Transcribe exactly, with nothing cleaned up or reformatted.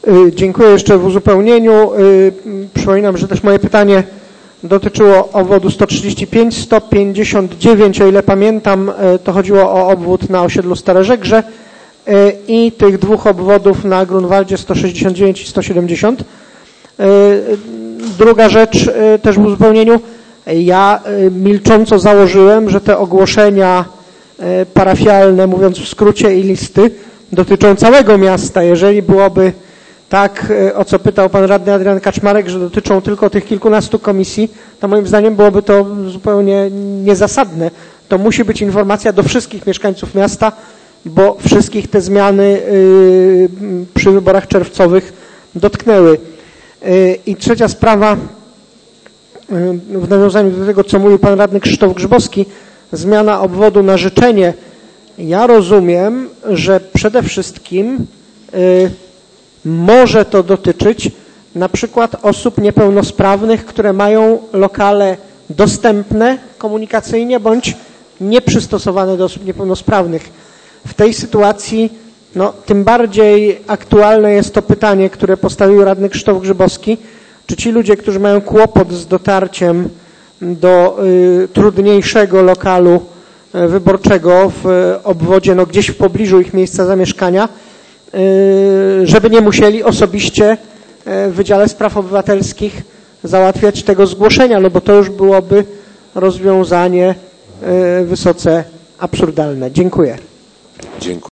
Dziękuję. Jeszcze w uzupełnieniu. Przypominam, że też moje pytanie dotyczyło obwodu sto trzydzieści pięć, sto pięćdziesiąt dziewięć, o ile pamiętam, to chodziło o obwód na osiedlu Stare Żegrze i tych dwóch obwodów na Grunwaldzie sto sześćdziesiąt dziewięć i sto siedemdziesiąt. Druga rzecz też w uzupełnieniu. Ja milcząco założyłem, że te ogłoszenia parafialne, mówiąc w skrócie, i listy dotyczą całego miasta. Jeżeli byłoby tak, o co pytał pan radny Adrian Kaczmarek, że dotyczą tylko tych kilkunastu komisji, to moim zdaniem byłoby to zupełnie niezasadne. To musi być informacja do wszystkich mieszkańców miasta, bo wszystkich te zmiany przy wyborach czerwcowych dotknęły. I trzecia sprawa, w nawiązaniu do tego, co mówił pan radny Krzysztof Grzybowski, zmiana obwodu na życzenie. Ja rozumiem, że przede wszystkim może to dotyczyć na przykład osób niepełnosprawnych, które mają lokale dostępne komunikacyjnie bądź nieprzystosowane do osób niepełnosprawnych. W tej sytuacji no, tym bardziej aktualne jest to pytanie, które postawił radny Krzysztof Grzybowski, czy ci ludzie, którzy mają kłopot z dotarciem do y, trudniejszego lokalu y, wyborczego w y, obwodzie, no gdzieś w pobliżu ich miejsca zamieszkania, y, żeby nie musieli osobiście y, w Wydziale Spraw Obywatelskich załatwiać tego zgłoszenia, no bo to już byłoby rozwiązanie y, wysoce absurdalne. Dziękuję. Dziękuję.